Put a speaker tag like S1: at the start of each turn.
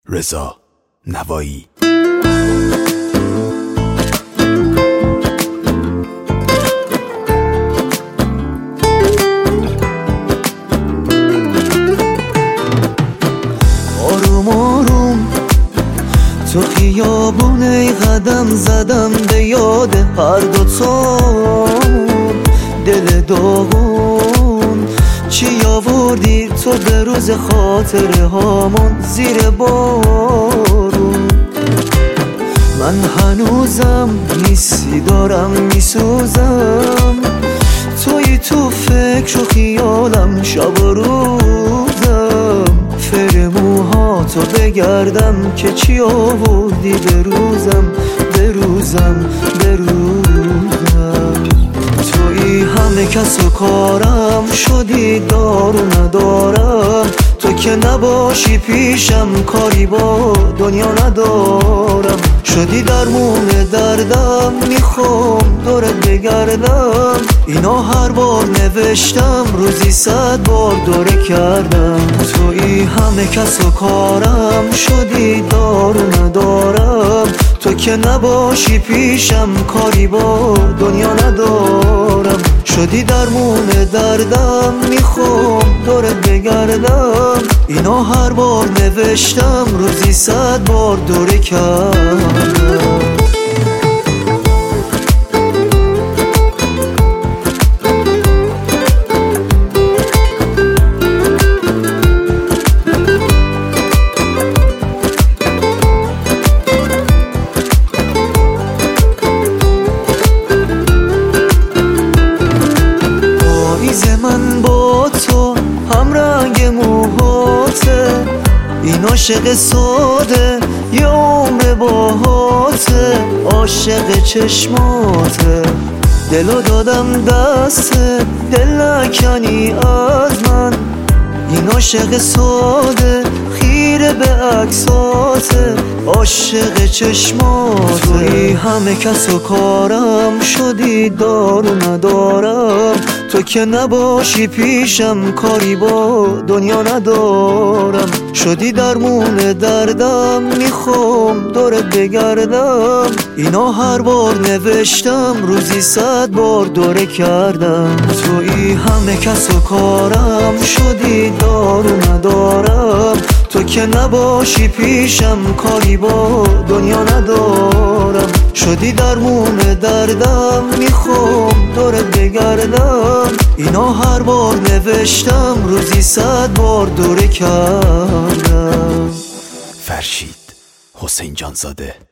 S1: رضا نوایی.
S2: آروم آروم تو خیابونه قدم زدم به یاد هر دوتامون، دل داغون چی آوردی تو به روز خاطره هامون زیر بارون. من هنوزم نیستی دارم میسوزم، توی تو فکر و خیالم شب و روزم، فرموهاتو بگردم که چی آوردی به روزم به روزم به روزم. توی همه کس و کارم شدی دارو ندارم، تو که نباشی پیشم کاری با دنیا ندارم. شدی درمون دردم میخوام دورت بگردم، اینا هر بار نوشتم روزی 100 بار دوره کردم. توی همه کس و کارم شدی دارو ندارم، تو که نباشی پیشم کاری با دنیا ندارم. شدی درمون دردم میخوام دورت بگردم، اینا هر بار نوشتم روزی 100 بار دوره کردم. من با تو هم رنگ موهاته، این عاشق ساده یه عمر باهاته، عاشق چشماته دلو دادم دست دل نکنی از من. این عاشق ساده خیره به عکساته، عاشق چشماته. توی همه کس و کارم شدی دارو ندارم، تو که نباشی پیشم کاری با دنیا ندارم. شدی درمون دردم میخوام دورت بگردم، اینا هر بار نوشتم روزی 100 بار دوره کردم. توی همه کس و کارم شدی دارو ندارم، تو که نباشی پیشم کاری با دنیا ندارم. شدی درمون دردم میخوام دورت بگردم، اینا هر بار نوشتم روزی 100 بار دوره کردم.
S1: فرشید حسین جانزاده.